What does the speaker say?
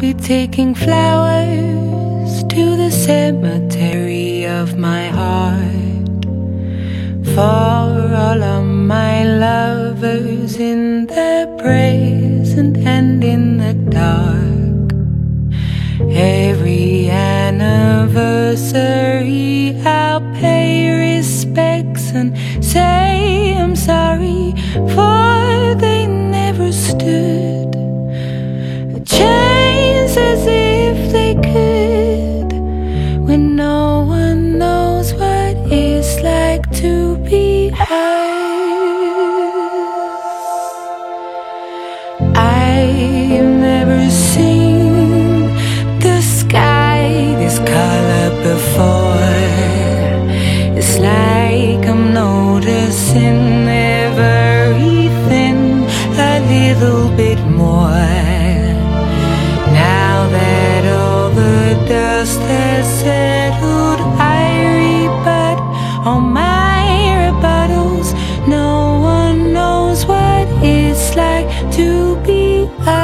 be taking flowers to the cemetery of my heart, for all of my lovers in the present and in the dark. Every anniversary I'll pay respects and say I'm sorry, for they never stood a chance as if they could, when no one knows what it's like to be us. I've never seen the sky this color before. It's like I'm noticing everything a little bit more, now that all the dust has settled. I rebut all my rebuttals. No one knows what it's like to be us.